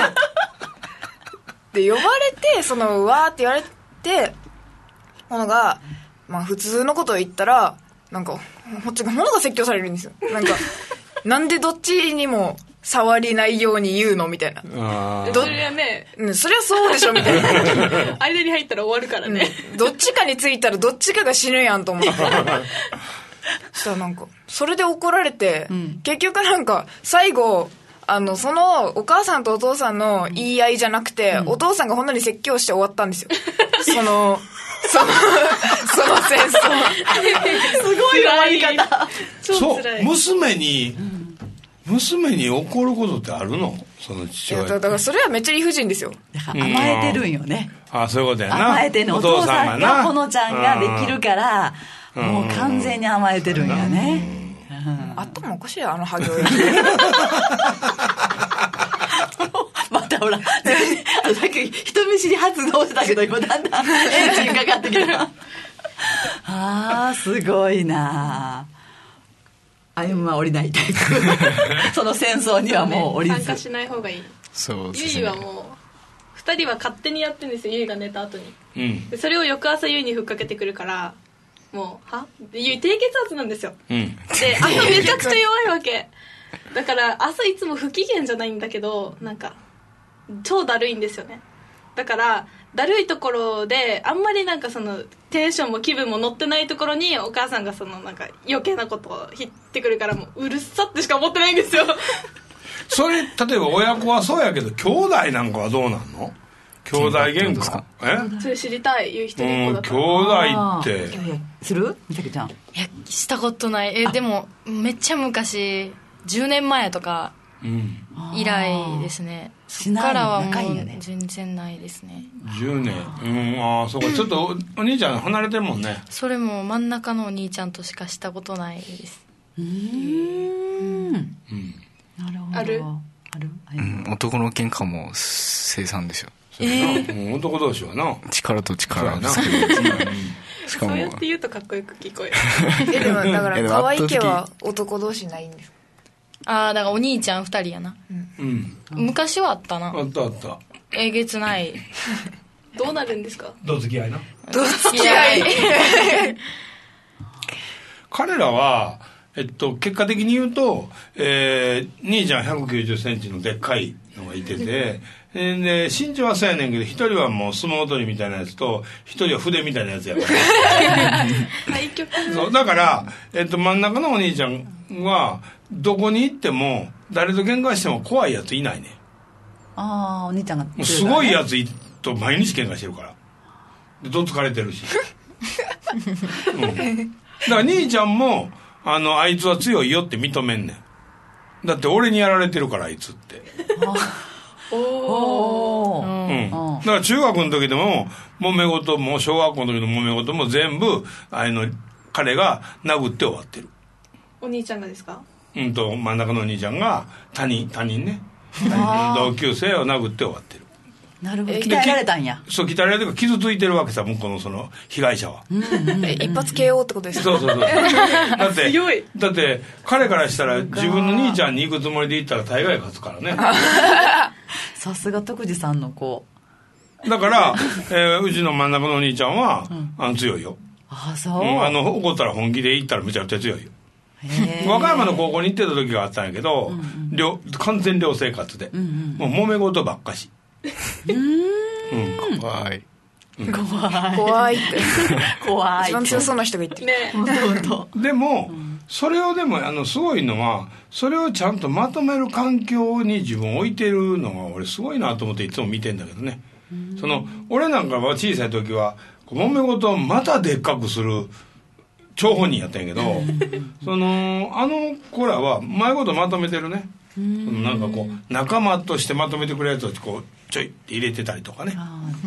で呼ばれてそのわーって言われてものが、まあ、普通のことを言ったらなんかこっちがものが説教されるんですよ。なんかなんでどっちにも触りないように言うのみたいな。 あそれはね、 そりゃそうでしょみたいな間に入ったら終わるからね、 うん、どっちかについたらどっちかが死ぬやんと思ってそしたらなんかそれで怒られて、うん、結局なんか最後あのそのお母さんとお父さんの言い合いじゃなくて、うん、お父さんがほんのに説教して終わったんですよそのそのその戦争すごい終わり方。超辛い。そう娘に娘に怒ることってあるの？その父親。 いやだからそれはめっちゃ理不尽ですよ。 だから甘えてるんよね、 うん、あそういうことやな。 甘えてんの、お父さんがほのちゃんができるから、もう完全に甘えてるんやね、うんうん、 頭おかしいよあのハゲ親またほらさっき人見知り発動してたけど今だんだんエンジンかかってきたあーすごいな。歩むは降りないタイプその戦争にはもう降りず、 参加しない方がいい。 そうですね。 ゆいはもうふたりは勝手にやってるんですよ、ゆいが寝た後に、 うん、 でそれを翌朝ゆいにふっかけてくるから、もうはゆい低血圧なんですよ、うん、で朝めちゃくちゃ弱いわけだから朝いつも不機嫌じゃないんだけど、なんか超だるいんですよね。だからだるいところであんまりなんかそのテンションも気分も乗ってないところにお母さんがそのなんか余計なことを言ってくるから、もううるさってしか思ってないんですよそれ例えば親子はそうやけど兄弟なんかはどうなんの？兄弟喧嘩えそれ知りたい。言う人の子だから、 うん、兄弟っていやいやする？みさきちゃん。 いやしたことない。えでもめっちゃ昔じゅうねんまえとか以来ですね。そっからはもう全然ないですね。 じゅうねん、うん、ああそうか。ちょっと お, お兄ちゃん離れてるもんね。 それも真ん中のお兄ちゃんとしかしたことないです。 うーん、うん、なるほど。 あるある、 うん、男の喧嘩も生産ですよ。 そうやな、えー、男同士はな力と力ですけどしかもそうやって言うとかっこよく聞こえるえでもだから可愛い家は男同士ないんですか？ ああだからお兄ちゃんふたりやな、うんうん、昔はあったな。 あったあった。 えげつないどうなるんですか？ どう付き合いな。 どう付き合い彼らはえっと、結果的に言うと、えー、兄ちゃんひゃくきゅうじゅっセンチのでっかいのがいててで身長はそうやねんけど一人はもう相撲取りみたいなやつと一人は筆みたいなやつやからそうだから、えっと、真ん中のお兄ちゃんはどこに行っても誰と喧嘩しても怖いやついないね。 ああお兄ちゃんが、ね、 すごいやつと毎日喧嘩してるからでどつかれてるし、うん、だから兄ちゃんもあのあいつは強いよって認めんねん。だって俺にやられてるからあいつっておお、うん、だから中学の時でも揉め事も小学校の時の揉め事も全部あの彼が殴って終わってる。 お兄ちゃんがですか？ うんと真ん中のお兄ちゃんが他人他人ね他人同級生を殴って終わってる。 なるほど。鍛えられたんや。 そう鍛えられてるから傷ついてるわけさ向こうのその被害者は、うんうん、 一発 ケーオー ってことですか？ そうそうそうだって強い。だって彼からしたら自分の兄ちゃんに行くつもりで行ったら大概勝つからねさすが徳次さんの子だから、えー、うちの真ん中のお兄ちゃんは、うん、あの強いよ。 あそう、 うん、あの怒ったら本気で行ったらめちゃくちゃ強いよ。和歌山の高校に行ってた時があったんやけど、うんうん、寮完全寮生活で、うんうん、もう揉め事ばっかしうーん、 うん、怖い、 うん、怖い怖いって怖い一番強そうな人が言ってるねでも、うん、それをでもあのすごいのはそれをちゃんとまとめる環境に自分を置いてるのが俺すごいなと思っていつも見てんだけどね。その俺なんかは小さい時は揉め事をまたでっかくする張本人やったんやけどそのあの子らはうまいことまとめてるね。そのなんかこう仲間としてまとめてくれるやつをこうちょいって入れてたりとかね、うん、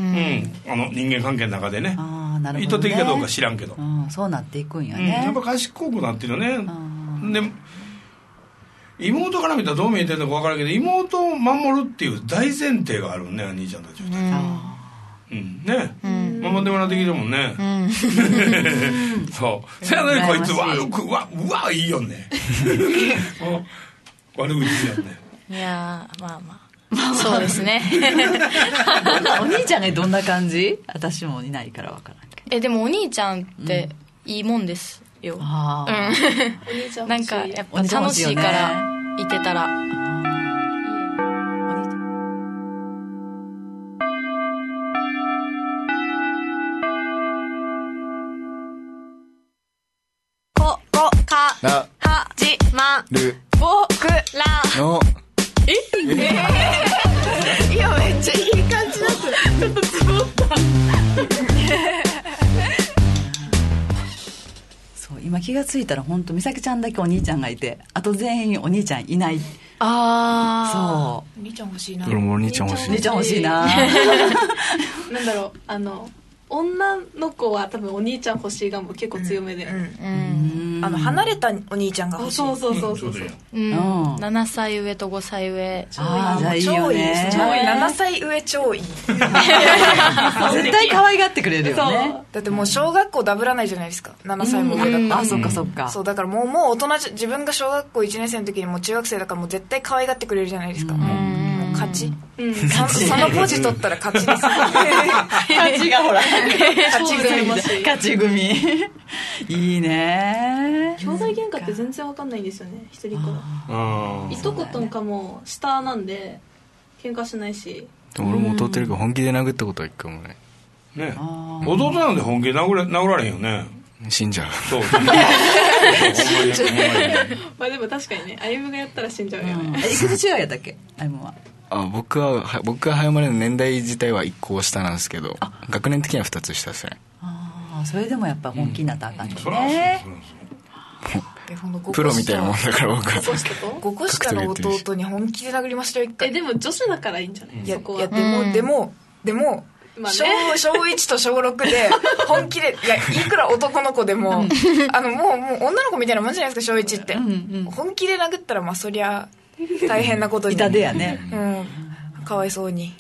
あの人間関係の中でね、あ、なるほどね、意図的かどうか知らんけど、 うん、そうなっていくんやね、 うん、やっぱ賢くなってるよね。で妹から見たらどう見えてるのか分からんけど妹を守るっていう大前提があるね兄ちゃんたちは、うんうん、ね、うん、守ってもらってきてるもんね、うん、そうそやのにこいつ悪くうわうわいいよね悪口やね。 いやまあまあそうですねお兄ちゃんねどんな感じ？私もいないから分からんけど。 えでもお兄ちゃんっていいもんですよ、うん、あお兄ちゃんなんかやっぱ楽しいからいてたら、 ここかはじまる僕らのええいやめっちゃいい感じだったちょっとつぼったそう今今気がついたら本当美咲ちゃんだけお兄ちゃんがいて、あと全員お兄ちゃんいない。 ああ、そう。 お兄ちゃん欲しいな。 俺もお兄ちゃん欲しい。 お兄ちゃん欲しいな。 なんだろう、あの女の子は多分お兄ちゃん欲しいがも結構強めで、うんうんうん、あの離れたお兄ちゃんが欲しい。 そうそうそうそうそう、 うんうん、ななさい上とごさい上。 ああ、じゃあいいよね。 ななさい上超いい。絶対可愛がってくれるよね。 だってもう小学校ダブらないじゃないですか、ななさいも上だったら。 あ、そっかそっか。 そうだからもうもう大人じゃ、自分が小学校いちねん生の時にもう中学生だからもう絶対可愛がってくれるじゃないですか。もう、もう勝ち、うん、そ, そのポジ取ったら勝ちです。 勝ちがほら勝ち組勝ち組いいね。 兄弟喧嘩って全然わかんないんですよね、一人っ子だ。いとことかも下なんで喧嘩しないし。 でも俺も弟よりか本気で殴ったことは一回もないね。弟なんで本気で殴ら、殴られへんよね。 死んじゃう。 そうまあでも確かにね、歩夢がやったら死んじゃうよね。 いくつ違いやったっけ、歩夢は。 あ、僕は僕が早生まれの年代自体はいっこ下なんですけど、学年的にはふたつ下ですね。 ああ、それでもやっぱ本気になったらあかんよね、 うん、プロみたいなもんだから僕はごこ下の弟に本気で殴りましたよ一回。 えでも女子だからいいんじゃない、 いや、 そこは。 いやでもでもでも、まあね、小, 小いちと小ろくで本気で、いや、いくら男の子でもあのもうもう女の子みたいなもんじゃないですか、小いちって、うんうん、本気で殴ったらまあそりゃ大変なことに痛手やね、 うん、かわいそうに。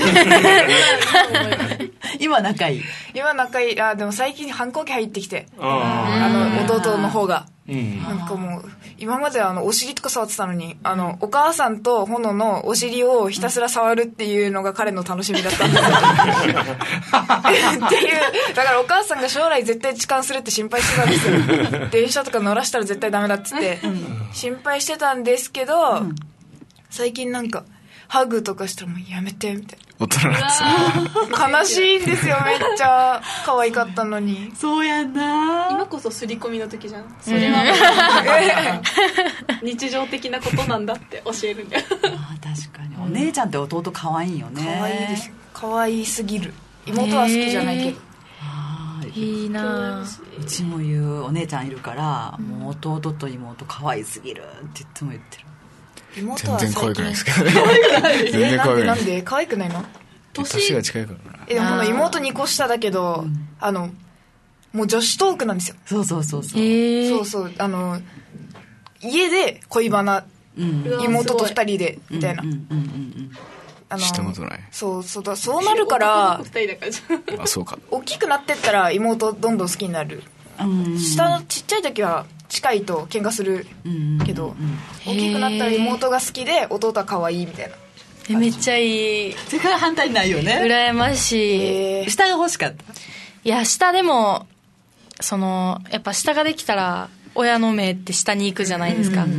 今仲いい。 今仲いい。あ、でも最近反抗期入ってきて、あの弟の方が、うん、なんかもう今まであのお尻とか触ってたのに、あのお母さんと炎のお尻をひたすら触るっていうのが彼の楽しみだったんですよ。っていう、だからお母さんが将来絶対痴漢するって心配してたんですよ。電車とか乗らしたら絶対ダメだっつって心配してたんですけど、うん、最近なんかハグとかしたらもうやめてみたいな。 大人なんですよ。 悲しいんですよ、めっちゃ可愛かったのに。 そうやんな。 今こそ刷り込みの時じゃん。それは日常的なことなんだって教えるんだよ。 あ、確かにお姉ちゃんって弟可愛いよね。 可愛いです。可愛すぎる。妹は好きじゃないけど。 いいな。 うちも言う、お姉ちゃんいるから、うん、もう弟と妹可愛すぎるっていつも言ってる。 妹は全然可愛くないですけど。 全然可愛くない。なんで可愛くないの？ 年が近いからな。 え、でもこの妹にこ下だけど、うん、あのもう女子トークなんですよ。 そうそうそうそう。 そうそう、あの家で恋バナ、うん、妹と二人でみたいな。 あのしたことない。 そうそうだ、そうなるから。 二人だからじゃん。 あ、そうか。 大きくなってったら妹どんどん好きになる。下のちっちゃい時は近いと喧嘩するけど、大きくなったら妹が好きで弟は可愛いみたいな。 え、めっちゃいい。 それから反対にないよね。 羨ましい。 下が欲しかった。 いや、下でもそのやっぱ下ができたら親の目って下に行くじゃないですか、うんうんうん、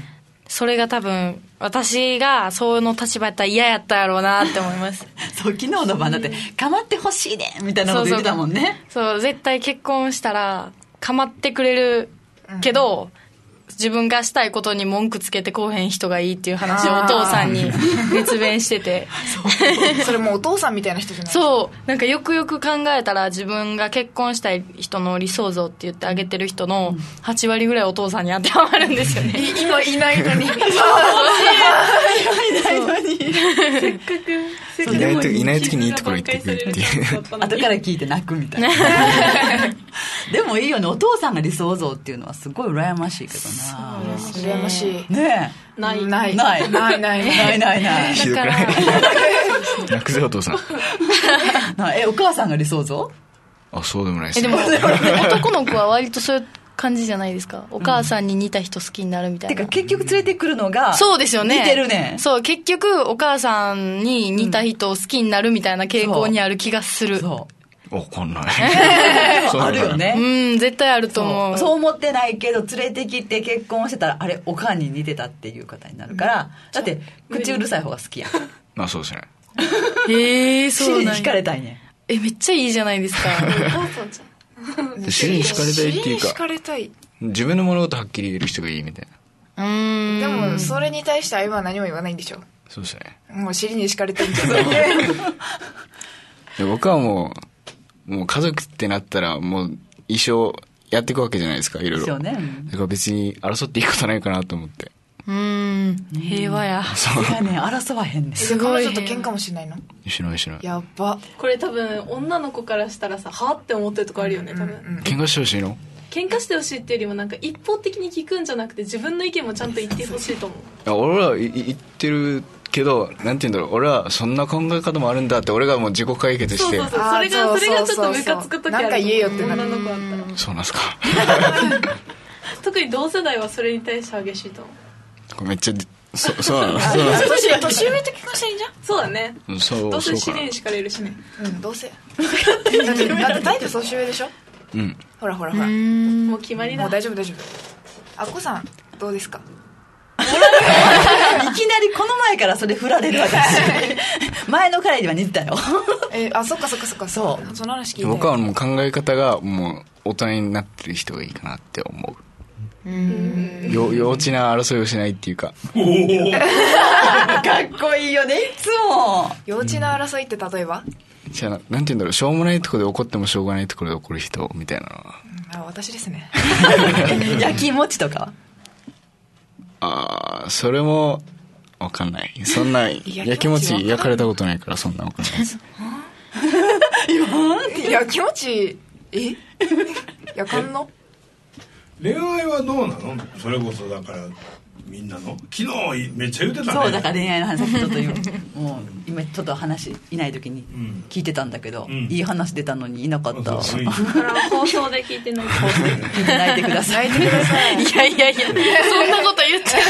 それが多分私がその立場やったら嫌やったやろうなって思います。 そう、昨日の晩だって構ってほしいでみたいなこと言ってたもんね。 そうそうそう、絶対結婚したら構ってくれるけど、うん、自分がしたいことに文句つけてこうへん人がいいっていう話をお父さんに熱弁しててそれもうお父さんみたいな人じゃない？ そうなんかよくよく考えたら自分が結婚したい人の理想像って言ってあげてる人のはちわりぐらいお父さんに当てはまるんですよね。 今いないのに。 今いないのに。せっかくいない時いない時にいいところ行ってくるっていう後から聞いて泣くみたいな。でもいいよね、お父さんが理想像っていうのはすごい羨ましいけどな。 羨ましいねえ。ないないないないないないないない。 ひどくない？泣くぜお父さん。 え、お母さんが理想像？ あ、そうでもないですね。え、でも男の子は割とそういう感じじゃないですか。お母さんに似た人好きになるみたいな、 うん、てか結局連れてくるのがそうですよね。 似てるね。 そう、結局お母さんに似た人を好きになるみたいな傾向にある気がする。 そうわかんない。 あるよね。 うん、絶対あると思う。 そう、そう思ってないけど連れてきて結婚してたらあれおかんに似てたっていう方になるから、うん、だって口うるさい方が好きやん。 まあそうですね。 へえー、そうなんや。 尻に惹かれたいね。 え、めっちゃいいじゃないですか。 尻に惹かれたいっていうか、 尻に惹かれたい、 自分の物事はっきり言える人がいいみたいな。 うーん、 でもそれに対して相葉は何も言わないんでしょ。 そうですね。 もう尻に惹かれてるんじゃない。 で僕はもうもう家族ってなったらもう一生やっていくわけじゃないですか、いろいろ。 そうね。 だから別に争っていいことないかなと思って。 うーん、平和や。 そうやね、争わへんねん。 すごい。彼女と喧嘩もしないの？ しないしない。 やっば。 これ多分女の子からしたらさ、はって思ってるとこあるよね、多分。 うんうん、 喧嘩してほしいの？ 喧嘩してほしいっていうよりもなんか一方的に聞くんじゃなくて自分の意見もちゃんと言ってほしいと思う。 いや俺は言ってるけど、なんて言うんだろう、俺はそんな考え方もあるんだって俺がもう自己解決して。 そうそうそう、それがそれがちょっとムカつく時ある。 なんか言えよってなる。 女の子だったら。 そうなんすか。 特に同世代はそれに対して激しいと思う。 これめっちゃそそうなの。そうなの。 年上と喧嘩していいじゃん。 そうだね。 そうどうせそうか試練しかれるしね。 うんどうせ。だってだってタイプ年上でしょ。 うん。 ほらほらほら。 もう決まりだ。 もう大丈夫大丈夫。あっこさんどうですか。 いきなりこの前からそれ振られる私。前の彼には似てたよ。 えー、あそっかそっかそっか。そうその話聞いて。 僕はもう考え方がもう大人になってる人がいいかなって思う。うんよ幼稚な争いをしないっていうか。 かっこいいよね、いつも。 幼稚な争いって例えば？ じゃあなんて言うんだろう、しょうもないところで怒ってもしょうがないところで怒る人みたいなのは。 うん、あ私ですね。 焼きもちとかは？ ああ、それも分かんない。そんな焼きもち焼かれたことないからそんな分かんないです。 焼きもちえ焼かんの？ 恋愛はどうなの？それこそだからみんなの昨日めっちゃ言ってたね。 そうだから恋愛の話ちょっと今もう今ちょっと話いない時に聞いてたんだけど、うん、いい話出たのにいなかった。 そうそうそうだから放送で聞いてない。放送で聞いて泣いてください。 泣いてください。いやいやいやそんなこと言ってない。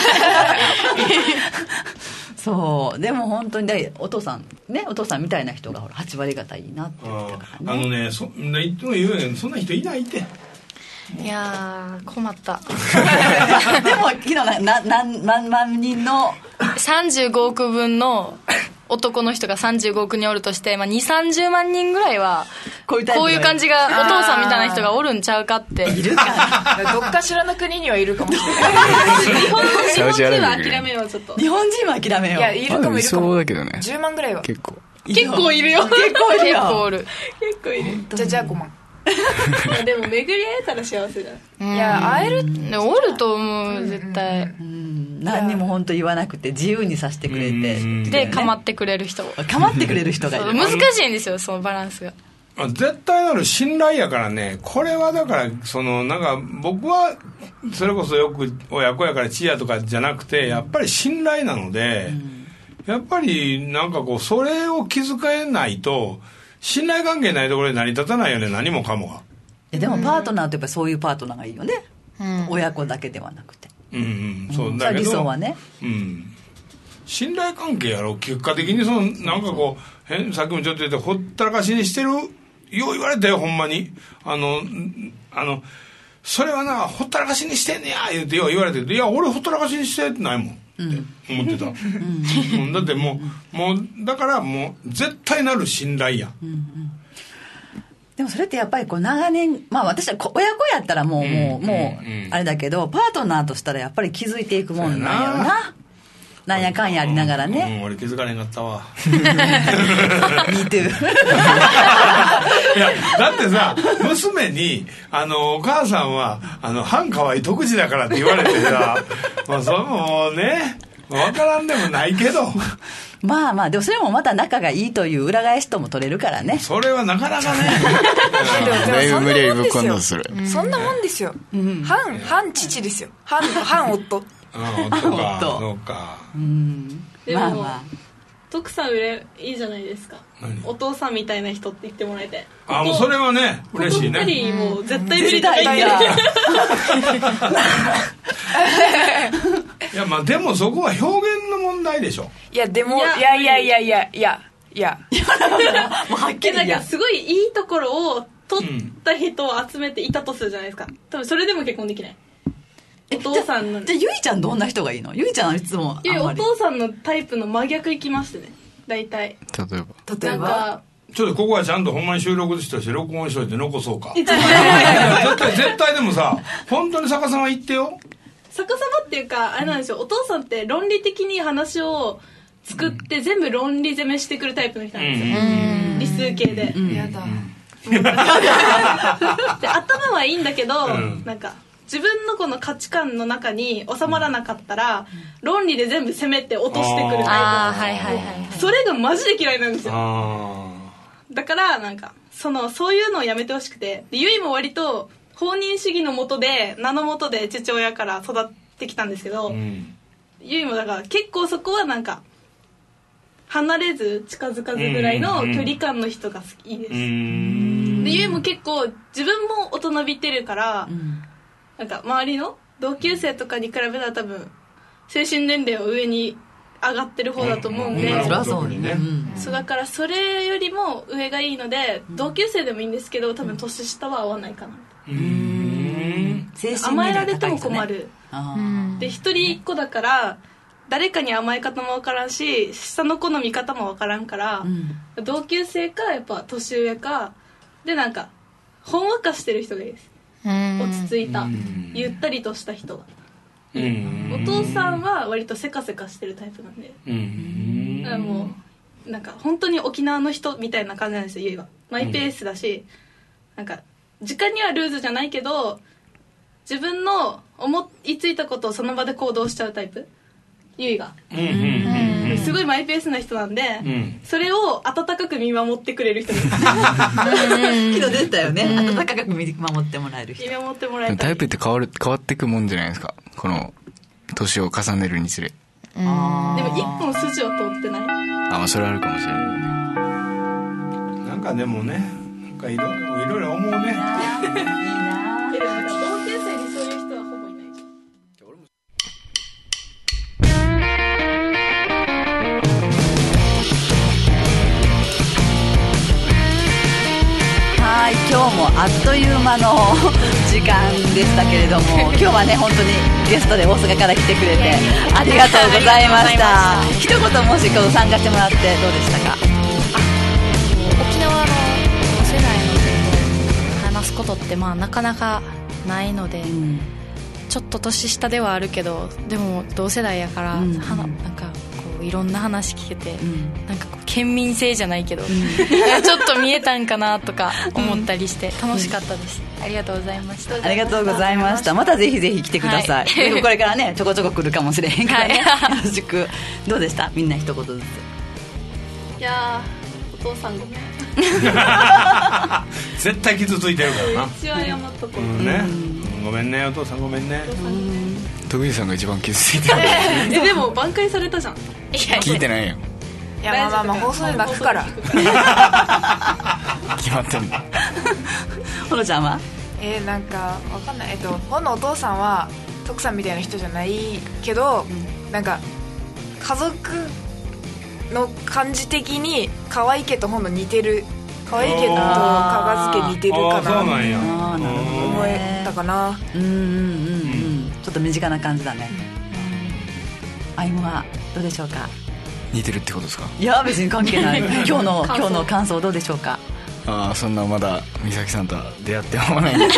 そうでも本当にだお父さんねお父さんみたいな人がほらはち割方いいなって言ってたからね。 あのねそいつも言うけどそんな人いないって。 いやー困ったでも昨日なな何万万人のさんじゅうごおくぶんの男の人がさんじゅうごおくにんおるとして、まあ、にじゅう、さんじゅうまん人ぐらいはこういう、こういう感じがお父さんみたいな人がおるんちゃうかっているかどっかしらの国にはいるかもしれない。 日本人は諦めようちょっと。 日本人は諦めよう。 いやいるかもいるかも。 そうだけどね。 じゅうまんぐらいは結構結構いるよ。 結構いるよ。 結構おる。 結構いる。 じゃあじゃあごまん。 でも巡り会えたら幸せだ。 いや会えるっておると思う絶対。 うん何にも本当言わなくて自由にさせてくれてで構ってくれる人構ってくれる人がいる。 難しいんですよそのバランスが。 絶対なる信頼やからね。これはだからそのなんか僕はそれこそよく親子やからチヤとかじゃなくてやっぱり信頼なので、うん、やっぱりなんかこうそれを気遣えないと信頼関係ないところで成り立たないよね何もかもが。 えでもパートナーってやっぱりそういうパートナーがいいよね、うん、親子だけではなくて。 うんうんそうだけど、 理想はね、 うん、信頼関係やろ結果的にそのなんかこう変さっきもちょっと言ったほったらかしにしてるよう言われたよほんまにあのあのそれはなほったらかしにしてんねや言うてよう言われていや俺ほったらかしにしてないもんって思ってた、うん、だってもうもうだからもう絶対なる信頼や、うんうん、 でもそれってやっぱりこう長年まあ私は親子やったらもう、うん、もうもう、うん、あれだけどパートナーとしたらやっぱり気づいていくもんなんやろな。なんやかんやありながらね、 うんうん、俺気づかれへんかったわ Me too いやだってさ娘にあのお母さんはあの半可愛い特児だからって言われてさまあそれもね分からんでもないけどまあまあでもそれもまた仲がいいという裏返しとも取れるからね。 それはなかなかねでも無理やりぶっ込んだそれそんなもんですよ、うん、半半父ですよ半半夫ああ夫かそうかうんでも、まあまあ、徳さんうれいいじゃないですか。お父さんみたいな人って言ってもらえて。 あもうそれはね嬉しいね。 ここふたりもう絶対無理だいやいやまあでもそこは表現の問題でしょ。 いやでもいやいやいやいやいやいやもうはっきりなんかすごいいいところを取った人を集めていたとするじゃないですか。多分それでも結婚できない。お父さんのじゃあゆいちゃんどんな人がいいの？ゆいちゃんはいつもいやお父さんのタイプの真逆いきましてね大体。 例えば例えばちょっとここはちゃんとほんまに収録として録音しといて残そうか絶対絶対でもさ本当に逆さま言ってよ。 逆さまっていうかあれなんですよ、お父さんって論理的に話を作って全部論理攻めしてくるタイプの人なんですよ、うん、理数系で、 うん、やだで頭はいいんだけど、うん、なんか自分のこの価値観の中に収まらなかったら、うん、論理で全部攻めて落としてくるタイプ。あ、はいはいはい、それがマジで嫌いなんですよ。あ、だからなんかそのそういうのをやめてほしくて、でゆいも割と放任主義の下で名の下で父親から育ってきたんですけど、うん、ゆいもだから結構そこはなんか離れず近づかずぐらいの距離感の人が好きです。うん、でゆいも結構自分も大人びてるから、うん、なんか周りの同級生とかに比べたら多分精神年齢は上に上がってる方だと思うんで、うんうん、そりゃそうね、うん、そうだからそれよりも上がいいので、同級生でもいいんですけど多分年下は合わないかな。うーん、甘えられても困る。あで一人一個だから誰かに甘え方も分からんし下の子の見方も分からんから、うん、同級生かやっぱ年上かでなんかほんわかしてる人がいいです。落ち着いたゆったりとした人が。お父さんは割とせかせかしてるタイプなんで、だからもうなんか本当に沖縄の人みたいな感じなんですよ。ゆいはマイペースだし、なんか時間にはルーズじゃないけど自分の思いついたことをその場で行動しちゃうタイプ、ゆいが、うんうんうんうん、すごいマイペースな人なんで、うん、それを温かく見守ってくれる人です昨日出たよね、うん、温かく見守ってもらえる人。 見守ってもらえたタイプって変わる変わってくもんじゃないですか、この年を重ねるにつれ。 あでも一本筋を通ってない。 あ、それはあるかもしれない。 なんかでもね、なんかいろいろいろいろ思うね。いいな。 けどなんか同級生にそういう人はほぼいない。 はい、今日もあっという間の時間でしたけれども、今日はね本当にゲストで大阪から来てくれてありがとうございました。一言もし今日参加してもらってどうでしたか？ 沖縄の世代の人と話すことってまあなかなかないので、うん、ちょっと年下ではあるけどでも同世代やから、うん、はななんかこういろんな話聞けて、うん、なんかこう県民性じゃないけど、うん、ちょっと見えたんかなとか思ったりして楽しかったです、うん、ありがとうございました。 ありがとうございました。またぜひぜひ来てください、はい、これからねちょこちょこ来るかもしれへんからね、はい、よろしく。どうでした？みんな一言ずつ。 いやお父さんごめん絶対傷ついてるからな。 一応謝っとこう、 うんね、ごめんねお父さんごめんね。 徳井さんが一番傷ついてるえでも挽回されたじゃん。 聞いてないよ。 いやまあまあまあ放送で泣くから決まってんだほのちゃんは？ えー、なんかわかんない。えっとほのお父さんは徳さんみたいな人じゃないけど、うん、なんか家族の感じ的に河合家とほの似てる。河合家と加賀助似てるかな。 そうなんや。 あなるほど、ね、思えたかな。 うんうんうんうん。ちょっと身近な感じだね。あいもはどうでしょうか？ 似てるってことですか？ いや別に関係ない今日の今日の感想どうでしょうか？ ああそんなまだ美咲さんとは出会ってもないんで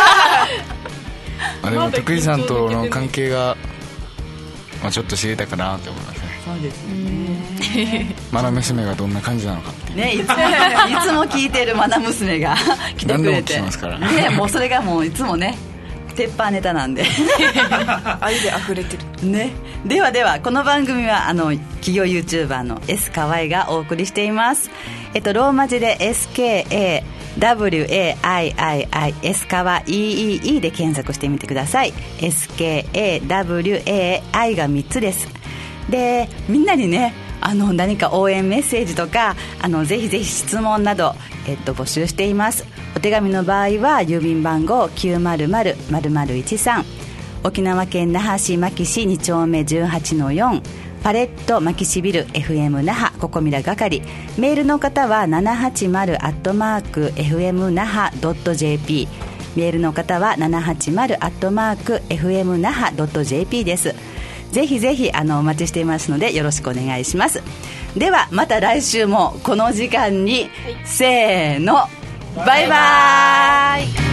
あでも徳井さんとの関係が、まあ、ちょっと知れたかなって思いますね。 そうですねマナ娘がどんな感じなのかっていうね、いつもいつも聞いてるマナ娘が来てくれて何度も聞きますからね、もうそれがもういつもね鉄板ネタなんで愛で溢れてる、 ね、ではではこの番組はあの企業 YouTuber の S 河合がお送りしています。えっとローマ字で エスケーエーダブリューエーアイアイアイ S 河 イーイーイー で検索してみてください。 エスケーエーダブリューエーアイ がみっつです。でみんなにねあの何か応援メッセージとかあのぜひぜひ質問など、えっと、募集しています。お手紙の場合は郵便番号 きゅうまるまるまるまるいちさん 沖縄県那覇市牧市に丁目 じゅうはちのよん パレット牧市ビル エフエム 那覇ここみら係。メールの方はななはちまるアットマーク エフエム那覇ドットジェーピー メールの方はななはちまるアットマーク エフエム那覇ドットジェーピー です。ぜひぜひあのお待ちしていますのでよろしくお願いします。ではまた来週もこの時間に、はい、せーのバイバーイ。